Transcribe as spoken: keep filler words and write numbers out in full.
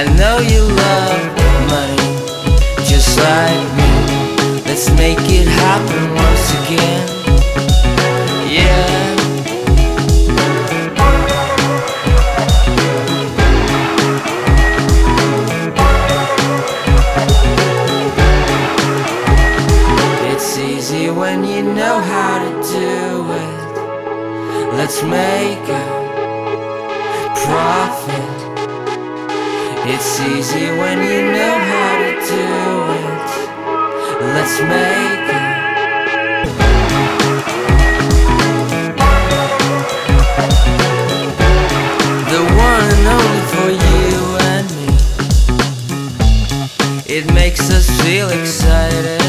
I know you love money just like me. Let's make it happen once again. Yeah. It's easy when you know how to do it. Let's make a profit. It's easy when you know how to do it. Let's make it. The one and only for you and me. It makes us feel excited.